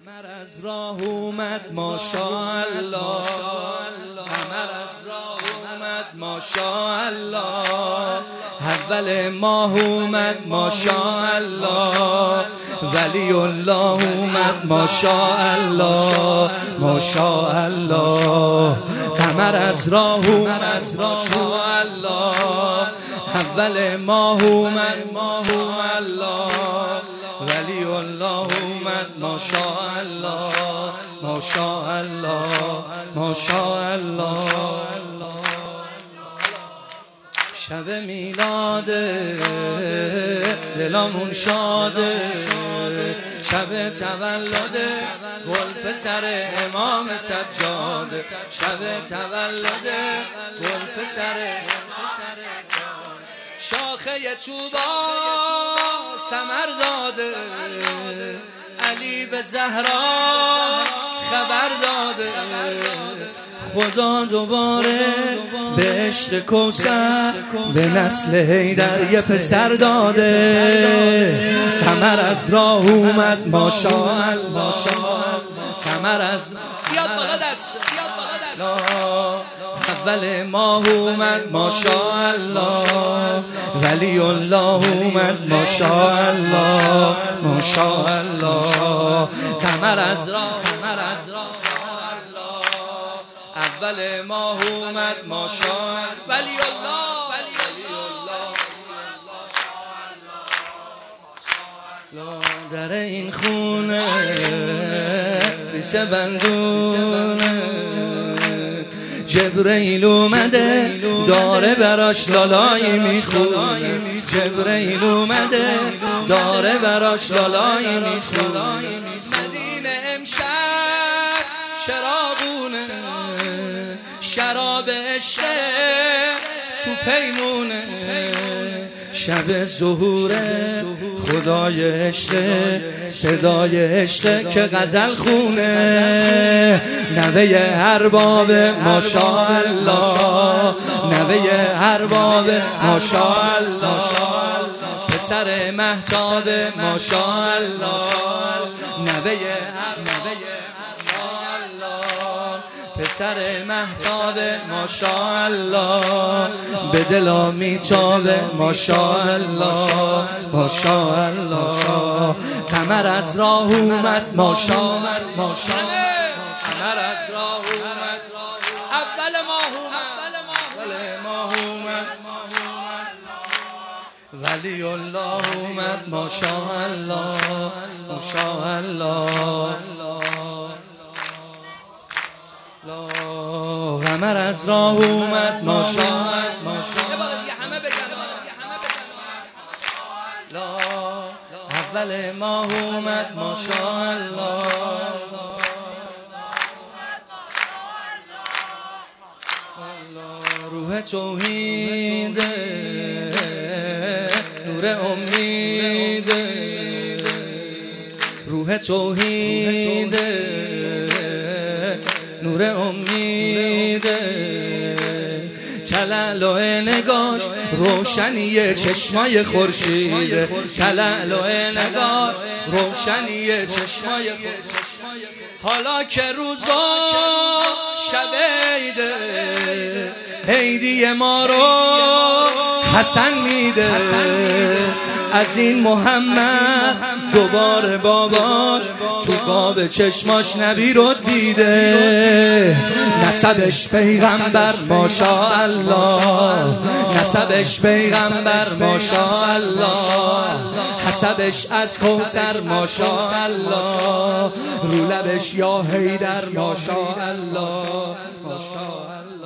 قمر از راه اومد ماشاءالله، قمر از راه اومد ماشاءالله، اول ماه اومد ماشاءالله، ولی الله اومد ماشاءالله ماشاءالله. قمر از راه اومد ماشاءالله، اول ماه اومد ماشاءالله، ولی الله اومد ماشاءالله ماشاءالله ماشاءالله. شب میلاده دلمون شاده، شب تولده گل پسر امام سجاده، شب تولده گل پسر شاخه طوبا ثمر داده، علی به زهرا خبر داده، خدا دوباره به عشق کوثر به نسل حیدر یه پسر داده. قمر از راه اومد ماشاءالله، قمر از بیاد بالا دست اول ماه اومد ماشاءالله، ولی الله اومد ماشاءالله ماشاءالله. قمر از راه اول ماه اومد ماشاءالله، ولی الله در این خونه ریسه بندونه، جبرئیل اومده داره براش لالایی میخونه، جبرئیل اومده داره براش لالایی میخونه. مدینه امشب چراغونه، شراب عشق تو پیمونه، شب ظهوره خدای عشق، صدای عشق که غزل خونه. نوه ارباب ماشاءالله، نوه ارباب ماشاءالله، پسر مهتاب ماشاءالله، نوه پسر مهتاب ماشاءالله، به دلا میتابه ماشاءالله ماشاءالله. قمر از راه اومد ماشاءالله، قمر از راه اومد اول ماه اومد، ولی الله اومد ماشاءالله ماشاءالله. قمر از راه اومد ماشاءالله، همه بگن اول ماه اومد ماشاءالله، روح توحید نور امید، روح توحید نور امید، تلالو نگاش روشنی چشمای خورشید، تلالو نگاش روشنی چشمای خورشید. حالا که روزا شب عیده، عیدی ما رو حسن میده، از این محمد دوباره باباش تو قاب چشماش نبی رو دیده. نسبش پیغمبر ماشاءالله، نسبش پیغمبر ماشاءالله، حسبش از کوثر ماشاءالله، رو لبش یا حیدر ماشاءالله ماشاءالله.